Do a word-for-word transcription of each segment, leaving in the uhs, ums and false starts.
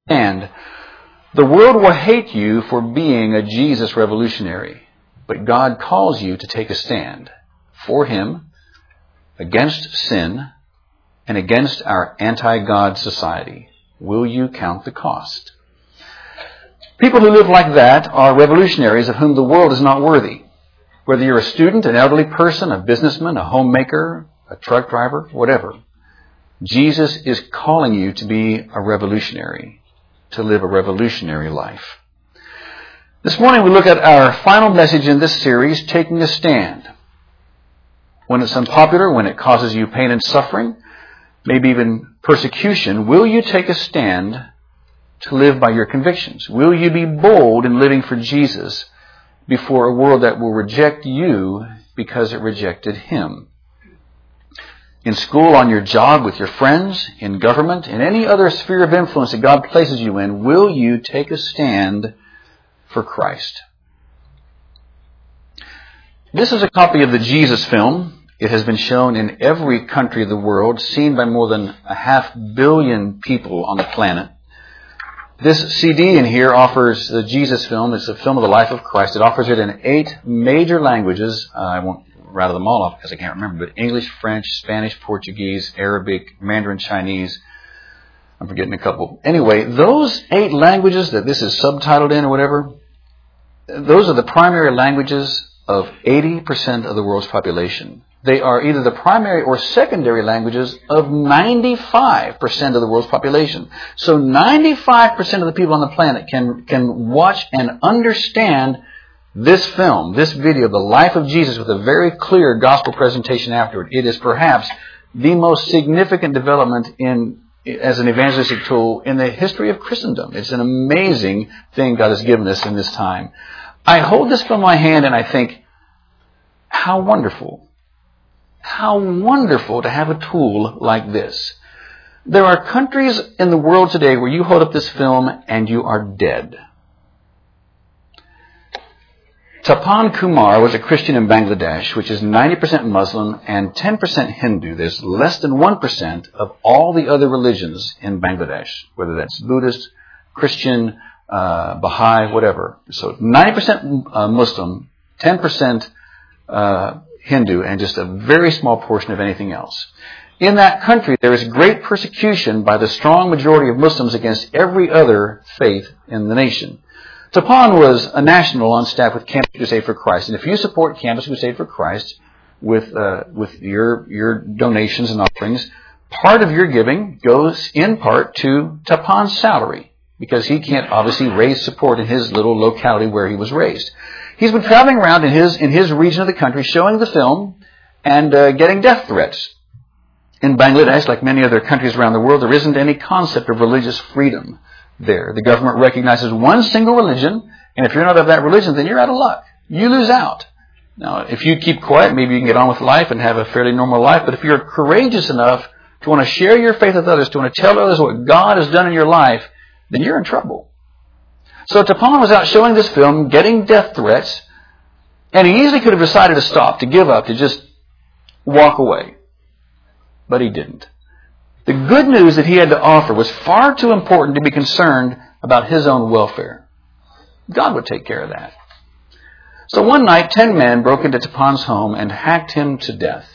stand. The world will hate you for being a Jesus revolutionary, but God calls you to take a stand for Him, against sin, and against our anti-God society. Will you count the cost? People who live like that are revolutionaries of whom the world is not worthy. Whether you're a student, an elderly person, a businessman, a homemaker, a truck driver, whatever, Jesus is calling you to be a revolutionary, to live a revolutionary life. This morning we look at our final message in this series, Taking a Stand. When it's unpopular, when it causes you pain and suffering, maybe even persecution, will you take a stand to live by your convictions? Will you be bold in living for Jesus before a world that will reject you because it rejected Him? In school, on your job, with your friends, in government, in any other sphere of influence that God places you in, will you take a stand for Christ? This is a copy of the Jesus film. It has been shown in every country of the world, seen by more than a half billion people on the planet. This C D in here offers the Jesus film. It's a film of the life of Christ. It offers it in eight major languages. Uh, I won't rattle them all off because I can't remember, but English, French, Spanish, Portuguese, Arabic, Mandarin, Chinese. I'm forgetting a couple. Anyway, those eight languages that this is subtitled in or whatever, those are the primary languages of eighty percent of the world's population. They are either the primary or secondary languages of ninety-five percent of the world's population. So ninety-five percent of the people on the planet can, can watch and understand this film, this video, the life of Jesus, with a very clear gospel presentation afterward. It is perhaps the most significant development in as an evangelistic tool in the history of Christendom. It's an amazing thing God has given us in this time. I hold this from my hand and I think, how wonderful. How wonderful to have a tool like this. There are countries in the world today where you hold up this film and you are dead. Tapan Kumar was a Christian in Bangladesh, which is ninety percent Muslim and ten percent Hindu. There's less than one percent of all the other religions in Bangladesh, whether that's Buddhist, Christian, uh, Baha'i, whatever. So ninety percent uh, Muslim, ten percent uh, Hindu, and just a very small portion of anything else. In that country, there is great persecution by the strong majority of Muslims against every other faith in the nation. Tapan was a national on staff with Campus Crusade for Christ. And if you support Campus Crusade for Christ with uh, with your your donations and offerings, part of your giving goes in part to Tapan's salary, because he can't obviously raise support in his little locality where he was raised. He's been traveling around in his in his region of the country showing the film and uh, getting death threats. In Bangladesh, like many other countries around the world, there isn't any concept of religious freedom there. The government recognizes one single religion, and if you're not of that religion, then you're out of luck. You lose out. Now, if you keep quiet, maybe you can get on with life and have a fairly normal life, but if you're courageous enough to want to share your faith with others, to want to tell others what God has done in your life, then you're in trouble. So Tapan was out showing this film, getting death threats, and he easily could have decided to stop, to give up, to just walk away. But he didn't. The good news that he had to offer was far too important to be concerned about his own welfare. God would take care of that. So one night, ten men broke into Tapan's home and hacked him to death.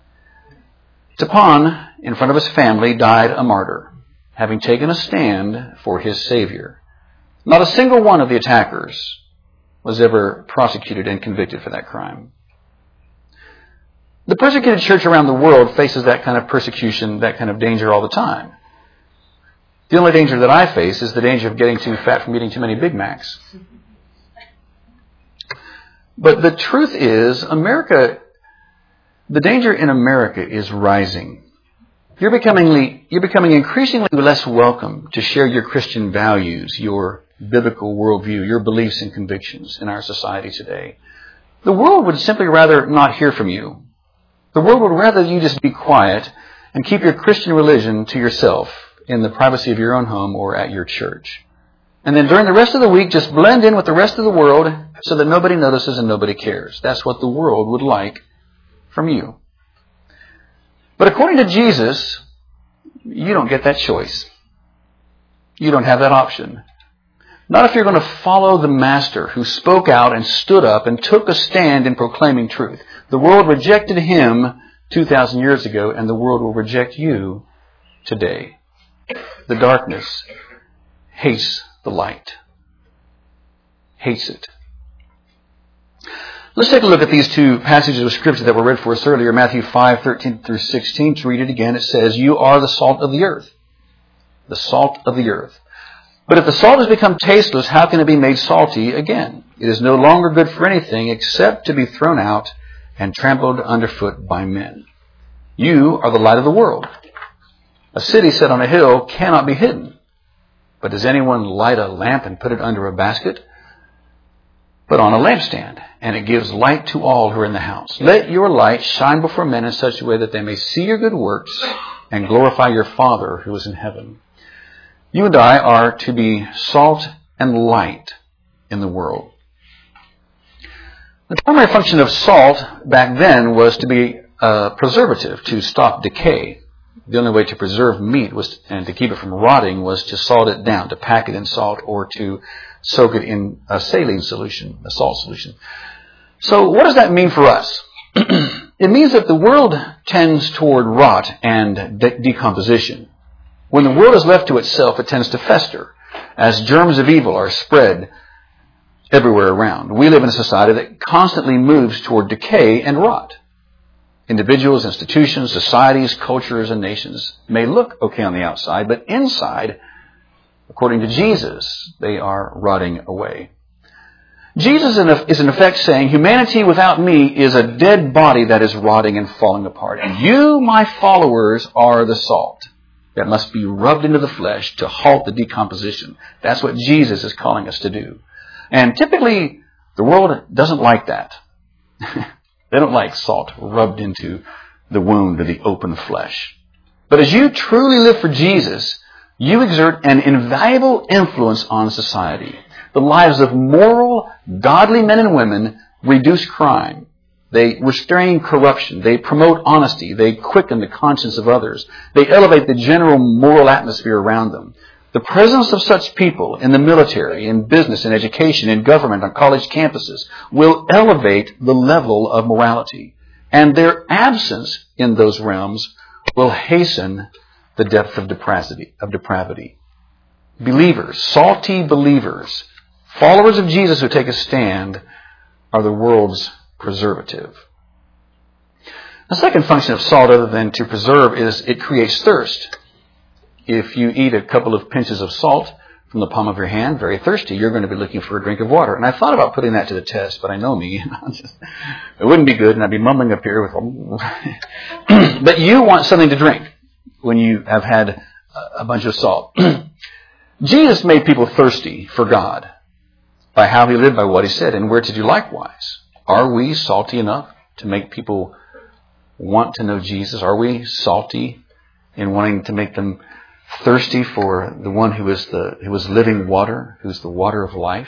Tapan, in front of his family, died a martyr, having taken a stand for his Savior. Not a single one of the attackers was ever prosecuted and convicted for that crime. The persecuted church around the world faces that kind of persecution, that kind of danger all the time. The only danger that I face is the danger of getting too fat from eating too many Big Macs. But the truth is, America, the danger in America is rising. You're becoming, you're becoming increasingly less welcome to share your Christian values, your biblical worldview, your beliefs and convictions in our society today. The world would simply rather not hear from you. The world would rather you just be quiet and keep your Christian religion to yourself in the privacy of your own home or at your church. And then during the rest of the week, just blend in with the rest of the world so that nobody notices and nobody cares. That's what the world would like from you. But according to Jesus, you don't get that choice. You don't have that option. Not if you're going to follow the Master who spoke out and stood up and took a stand in proclaiming truth. The world rejected him two thousand years ago, and the world will reject you today. The darkness hates the light. Hates it. Let's take a look at these two passages of Scripture that were read for us earlier, Matthew five, thirteen through sixteen. To read it again, it says, "You are the salt of the earth." The salt of the earth. "But if the salt has become tasteless, how can it be made salty again? It is no longer good for anything except to be thrown out and trampled underfoot by men. You are the light of the world. A city set on a hill cannot be hidden. But does anyone light a lamp and put it under a basket? But on a lampstand, and it gives light to all who are in the house. Let your light shine before men in such a way that they may see your good works and glorify your Father who is in heaven." You and I are to be salt and light in the world. The primary function of salt back then was to be a preservative, to stop decay. The only way to preserve meat was, and to keep it from rotting, was to salt it down, to pack it in salt, or to soak it in a saline solution, a salt solution. So what does that mean for us? It means that the world tends toward rot and de- decomposition. When the world is left to itself, it tends to fester, as germs of evil are spread everywhere around. We live in a society that constantly moves toward decay and rot. Individuals, institutions, societies, cultures, and nations may look okay on the outside, but inside, according to Jesus, they are rotting away. Jesus is in effect saying, humanity without me is a dead body that is rotting and falling apart. And you, my followers, are the salt that must be rubbed into the flesh to halt the decomposition. That's what Jesus is calling us to do. And typically, the world doesn't like that. They don't like salt rubbed into the wound of the open flesh. But as you truly live for Jesus, you exert an invaluable influence on society. The lives of moral, godly men and women reduce crime. They restrain corruption. They promote honesty. They quicken the conscience of others. They elevate the general moral atmosphere around them. The presence of such people in the military, in business, in education, in government, on college campuses will elevate the level of morality. And their absence in those realms will hasten the depth of depravity. Of depravity. Believers, salty believers, followers of Jesus who take a stand, are the world's preservative. The second function of salt, other than to preserve, is it creates thirst. If you eat a couple of pinches of salt from the palm of your hand, very thirsty, you're going to be looking for a drink of water. And I thought about putting that to the test, but I know me. It wouldn't be good, and I'd be mumbling up here with... But you want something to drink when you have had a bunch of salt. Jesus made people thirsty for God by how he lived, by what he said, and we're to do likewise. Are we salty enough to make people want to know Jesus? Are we salty in wanting to make them thirsty for the one who is the who is living water, who's the water of life?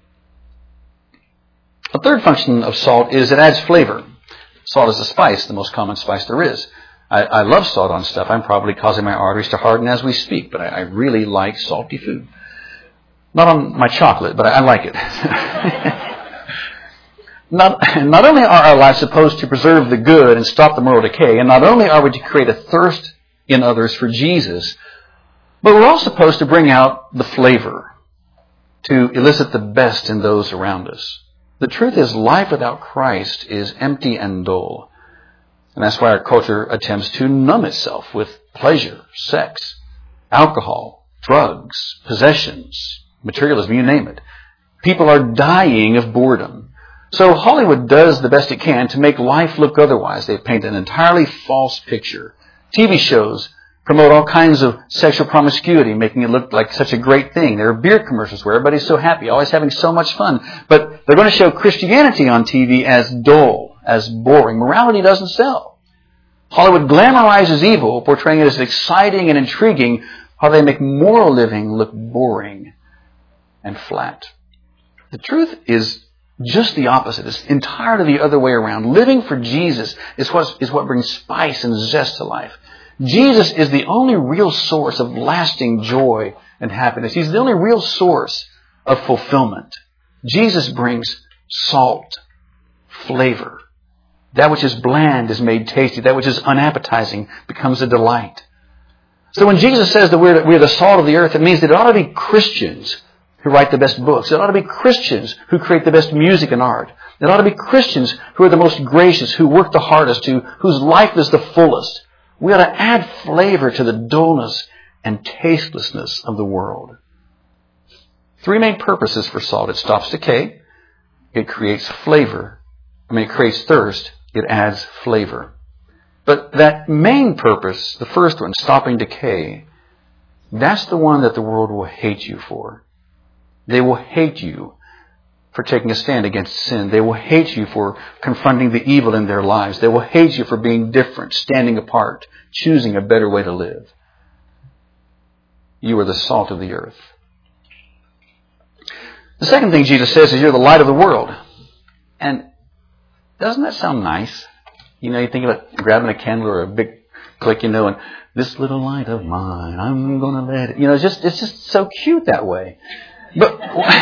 A third function of salt is it adds flavor. Salt is a spice, the most common spice there is. I, I love salt on stuff. I'm probably causing my arteries to harden as we speak, but I, I really like salty food. Not on my chocolate, but I, I like it. Not, not only are our lives supposed to preserve the good and stop the moral decay, and not only are we to create a thirst in others for Jesus, but we're also supposed to bring out the flavor, to elicit the best in those around us. The truth is, life without Christ is empty and dull. And that's why our culture attempts to numb itself with pleasure, sex, alcohol, drugs, possessions, materialism, you name it. People are dying of boredom. So Hollywood does the best it can to make life look otherwise. They paint an entirely false picture. T V shows promote all kinds of sexual promiscuity, making it look like such a great thing. There are beer commercials where everybody's so happy, always having so much fun. But they're going to show Christianity on T V as dull, as boring. Morality doesn't sell. Hollywood glamorizes evil, portraying it as exciting and intriguing, while they make moral living look boring and flat. The truth is just the opposite. It's entirely the other way around. Living for Jesus is what, is what brings spice and zest to life. Jesus is the only real source of lasting joy and happiness. He's the only real source of fulfillment. Jesus brings salt, flavor. That which is bland is made tasty. That which is unappetizing becomes a delight. So when Jesus says that we're, we're the salt of the earth, it means that it ought to be Christians who write the best books. It ought to be Christians who create the best music and art. It ought to be Christians who are the most gracious, who work the hardest, who, whose life is the fullest. We ought to add flavor to the dullness and tastelessness of the world. Three main purposes for salt. It stops decay. It creates flavor. I mean, it creates thirst. It adds flavor. But that main purpose, the first one, stopping decay, that's the one that the world will hate you for. They will hate you for taking a stand against sin. They will hate you for confronting the evil in their lives. They will hate you for being different, standing apart, choosing a better way to live. You are the salt of the earth. The second thing Jesus says is you're the light of the world. And doesn't that sound nice? You know, you think about grabbing a candle or a big click, you know, and this little light of mine, I'm going to let it. You know, it's just, it's just so cute that way. But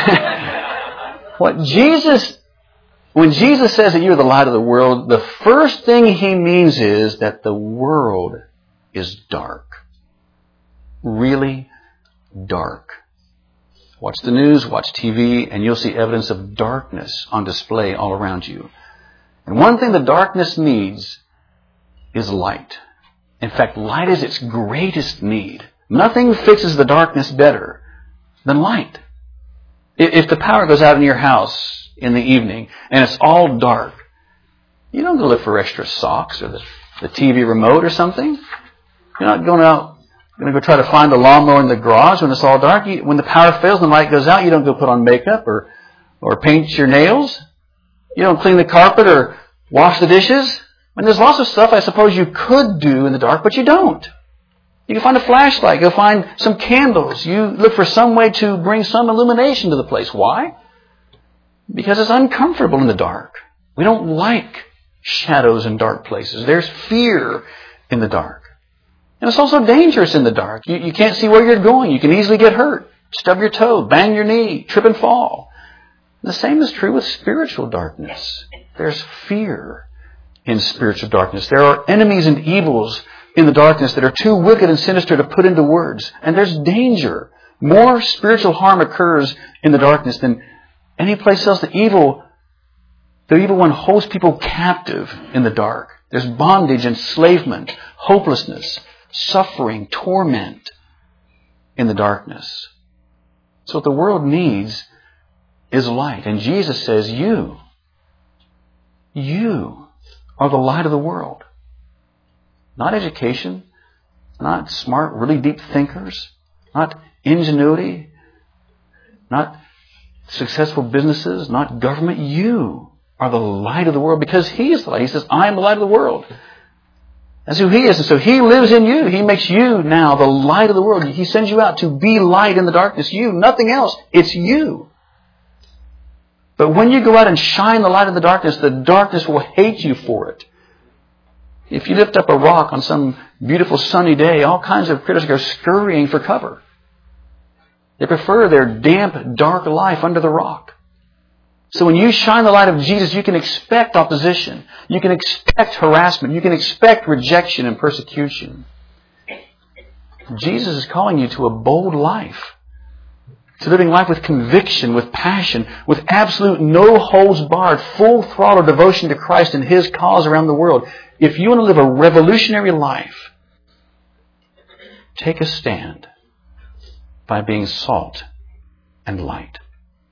what Jesus, when Jesus says that you're the light of the world, the first thing he means is that the world is dark. Really dark. Watch the news, watch T V, and you'll see evidence of darkness on display all around you. And one thing the darkness needs is light. In fact, light is its greatest need. Nothing fixes the darkness better than light. If the power goes out in your house in the evening and it's all dark, you don't go look for extra socks or the, the T V remote or something. You're not going out, going to go try to find a lawnmower in the garage when it's all dark. You, when the power fails and the light goes out, you don't go put on makeup or, or paint your nails. You don't clean the carpet or wash the dishes. I mean, there's lots of stuff I suppose you could do in the dark, but you don't. You can find a flashlight. Go find some candles. You look for some way to bring some illumination to the place. Why? Because it's uncomfortable in the dark. We don't like shadows in dark places. There's fear in the dark. And it's also dangerous in the dark. You, you can't see where you're going. You can easily get hurt, stub your toe, bang your knee, trip and fall. The same is true with spiritual darkness. There's fear in spiritual darkness. There are enemies and evils in the darkness that are too wicked and sinister to put into words. And there's danger. More spiritual harm occurs in the darkness than any place else. The evil, the evil one holds people captive in the dark. There's bondage, enslavement, hopelessness, suffering, torment in the darkness. So what the world needs is light. And Jesus says, you, you are the light of the world. Not education, not smart, really deep thinkers, not ingenuity, not successful businesses, not government. You are the light of the world because He is the light. He says, I am the light of the world. That's who He is. And so He lives in you. He makes you now the light of the world. He sends you out to be light in the darkness. You, nothing else. It's you. But when you go out and shine the light in the darkness, the darkness will hate you for it. If you lift up a rock on some beautiful sunny day, all kinds of critters are scurrying for cover. They prefer their damp, dark life under the rock. So when you shine the light of Jesus, you can expect opposition. You can expect harassment. You can expect rejection and persecution. Jesus is calling you to a bold life. To living life with conviction, with passion, with absolute no holds barred, full throttle devotion to Christ and His cause around the world. If you want to live a revolutionary life, take a stand by being salt and light.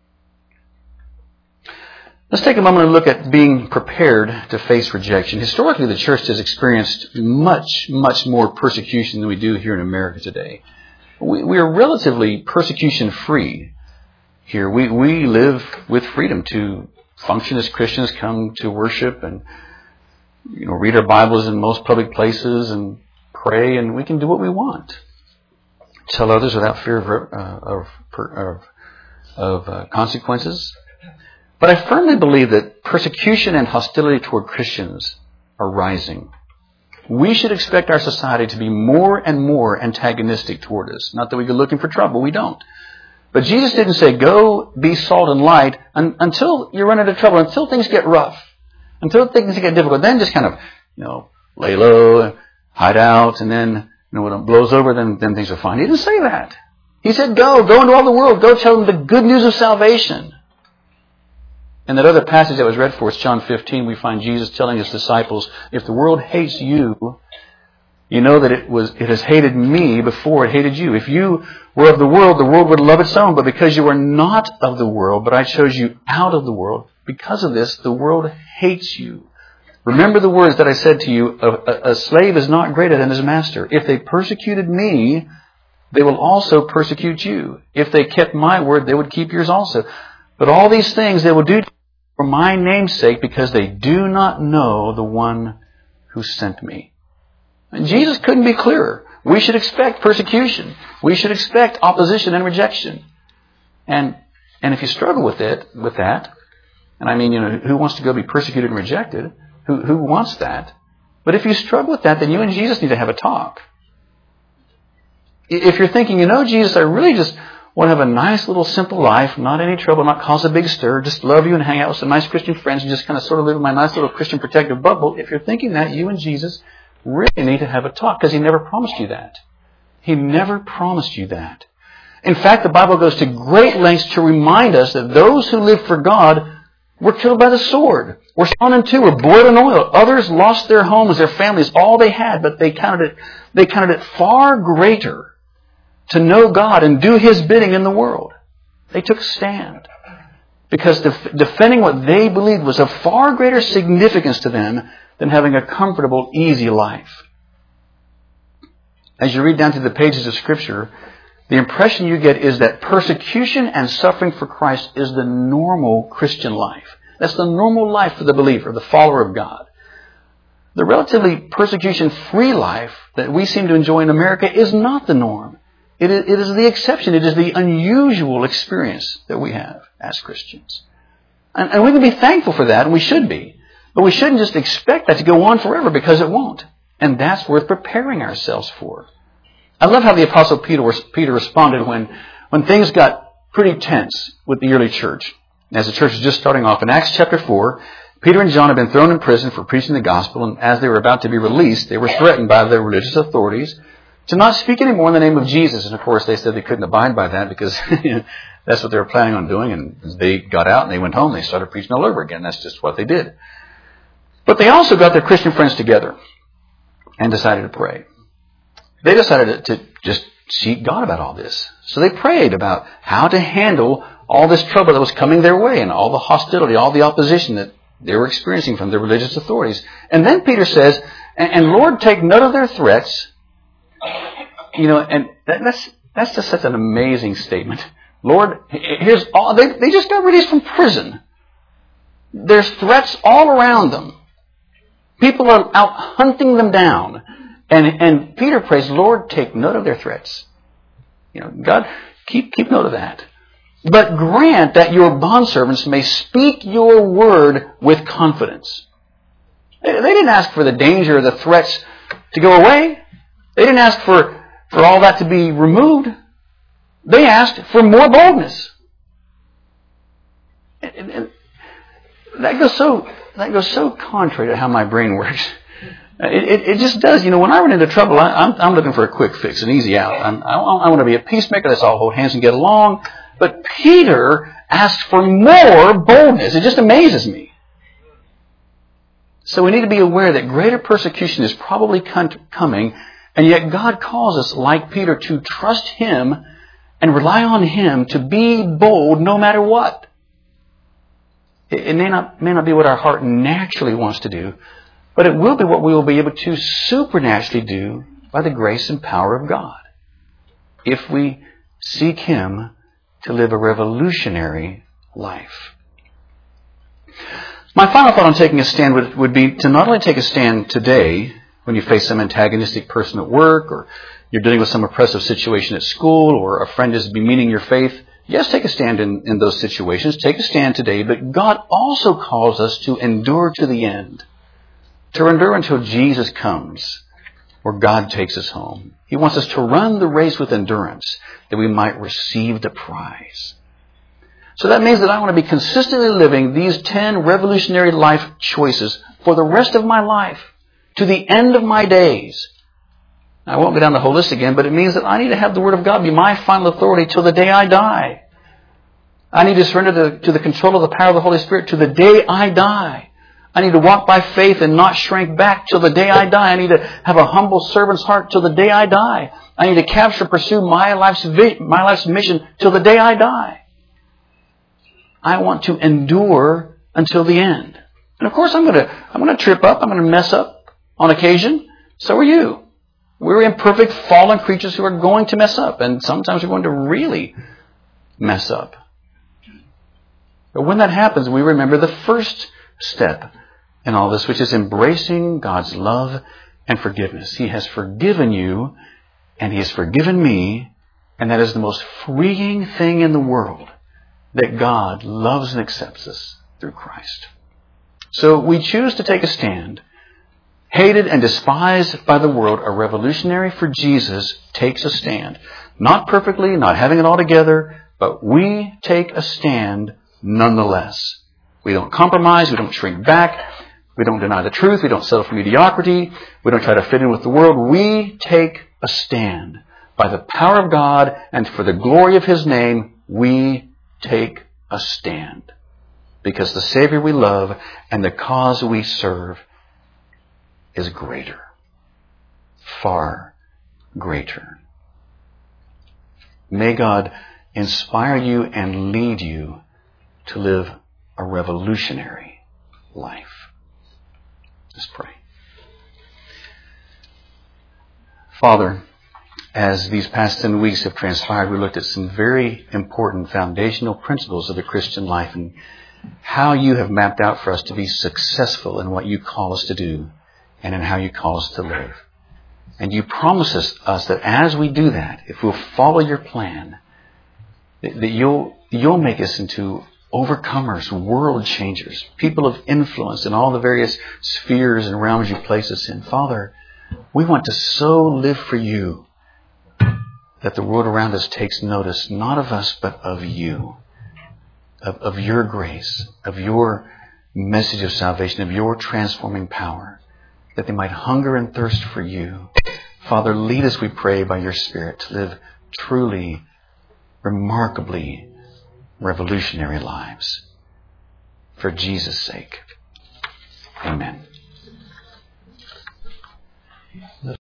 Let's take a moment and look at being prepared to face rejection. Historically, the church has experienced much, much more persecution than we do here in America today. We, we are relatively persecution-free here. We, we live with freedom to function as Christians, come to worship and you know, read our Bibles in most public places and pray, and we can do what we want. Tell others without fear of, uh, of, of, of uh, consequences. But I firmly believe that persecution and hostility toward Christians are rising. we should expect our society to be more and more antagonistic toward us. Not that we go looking for trouble. We don't. But Jesus didn't say, go be salt and light un- until you run into trouble, until things get rough, until things get difficult. Then just kind of, you know, lay low, hide out, and then, you know, when it blows over, then, then things are fine. He didn't say that. He said, go, go into all the world, go tell them the good news of salvation. And that other passage that was read for us, John fifteen, we find Jesus telling his disciples, if the world hates you, you know that it was it has hated me before it hated you. If you were of the world, the world would love its own. But because you are not of the world, but I chose you out of the world, because of this, the world hates you. Remember the words that I said to you, a, a, a slave is not greater than his master. If they persecuted me, they will also persecute you. If they kept my word, they would keep yours also. But all these things they will do for my name's sake, because they do not know the one who sent me. And Jesus couldn't be clearer. We should expect persecution. We should expect opposition and rejection. And and if you struggle with it, with that, and I mean, you know, who wants to go be persecuted and rejected? Who who wants that? But if you struggle with that, then you and Jesus need to have a talk. If you're thinking, you know, Jesus, I really just want to have a nice little simple life, not any trouble, not cause a big stir, just love you and hang out with some nice Christian friends and just kind of sort of live in my nice little Christian protective bubble. If you're thinking that, you and Jesus really need to have a talk, because He never promised you that. He never promised you that. In fact, the Bible goes to great lengths to remind us that those who live for God were killed by the sword, were sawn in two, were boiled in oil. Others lost their homes, their families, all they had, but they counted it, they counted it far greater to know God and do His bidding in the world. They took a stand, because def- defending what they believed was of far greater significance to them than having a comfortable, easy life. As you read down through the pages of Scripture, the impression you get is that persecution and suffering for Christ is the normal Christian life. That's the normal life for the believer, the follower of God. The relatively persecution-free life that we seem to enjoy in America is not the norm. It is, it is the exception. It is the unusual experience that we have as Christians. And, and we can be thankful for that, and we should be. But we shouldn't just expect that to go on forever, because it won't. And that's worth preparing ourselves for. I love how the Apostle Peter, Peter responded when, when things got pretty tense with the early church. As the church was just starting off. In Acts chapter four, Peter and John had been thrown in prison for preaching the gospel, and as they were about to be released, they were threatened by the religious authorities to not speak anymore in the name of Jesus. And of course, they said they couldn't abide by that, because that's what they were planning on doing. And as they got out and they went home, they started preaching all over again. That's just what they did. But they also got their Christian friends together and decided to pray. They decided to just seek God about all this. So they prayed about how to handle all this trouble that was coming their way, and all the hostility, all the opposition that they were experiencing from the religious authorities. And then Peter says, and, and Lord, take note of their threats. You know, and that, that's that's just such an amazing statement. Lord, here's all, they, they just got released from prison. There's threats all around them. People are out hunting them down. And and Peter prays, Lord, take note of their threats. You know, God, keep keep note of that. But grant that your bondservants may speak your word with confidence. They, they didn't ask for the danger or the threats to go away. They didn't ask for, for all that to be removed. They asked for more boldness. And, and, and that goes so that goes so contrary to how my brain works. It, it, it just does. You know, when I run into trouble, I, I'm, I'm looking for a quick fix, an easy out. I'm, I, I want to be a peacemaker. Let's all hold hands and get along. But Peter asked for more boldness. It just amazes me. So we need to be aware that greater persecution is probably coming, and yet God calls us, like Peter, to trust Him and rely on Him to be bold no matter what. It, it may not, may not be what our heart naturally wants to do, but it will be what we will be able to supernaturally do by the grace and power of God, if we seek Him to live a revolutionary life. My final thought on taking a stand would, would be to not only take a stand today when you face some antagonistic person at work, or you're dealing with some oppressive situation at school, or a friend is demeaning your faith. Yes, take a stand in, in those situations. Take a stand today, but God also calls us to endure to the end. to endure until Jesus comes, or God takes us home. He wants us to run the race with endurance, that we might receive the prize. So that means that I want to be consistently living these ten revolutionary life choices for the rest of my life, to the end of my days. I won't go down the whole list again, but it means that I need to have the Word of God be my final authority till the day I die. I need to surrender to, to the control of the power of the Holy Spirit to the day I die. I need to walk by faith and not shrink back till the day I die. I need to have a humble servant's heart till the day I die. I need to capture, pursue my life's vi- my life's mission till the day I die. I want to endure until the end. And of course, I'm going to I'm going to trip up. I'm going to mess up on occasion. So are you. We're imperfect, fallen creatures who are going to mess up, and sometimes we're going to really mess up. But when that happens, we remember the first step in all this, which is embracing God's love and forgiveness. He has forgiven you, and He has forgiven me, and that is the most freeing thing in the world, that God loves and accepts us through Christ. So we choose to take a stand. Hated and despised by the world, a revolutionary for Jesus takes a stand. Not perfectly, not having it all together, but we take a stand nonetheless. We don't compromise. We don't shrink back. We don't deny the truth. We don't settle for mediocrity. We don't try to fit in with the world. We take a stand. By the power of God and for the glory of His name, we take a stand. Because the Savior we love and the cause we serve is greater. Far greater. May God inspire you and lead you to live a revolutionary life. Let's pray. Father, as these past ten weeks have transpired, we looked at some very important foundational principles of the Christian life and how you have mapped out for us to be successful in what you call us to do and in how you call us to live. And you promise us, us that as we do that, if we'll follow your plan, that, that you'll, you'll make us into overcomers, world changers, people of influence in all the various spheres and realms you place us in. Father, we want to so live for you that the world around us takes notice, not of us, but of you, of, of your grace, of your message of salvation, of your transforming power, that they might hunger and thirst for you. Father, lead us, we pray, by your Spirit to live truly, remarkably revolutionary lives. For Jesus' sake. Amen.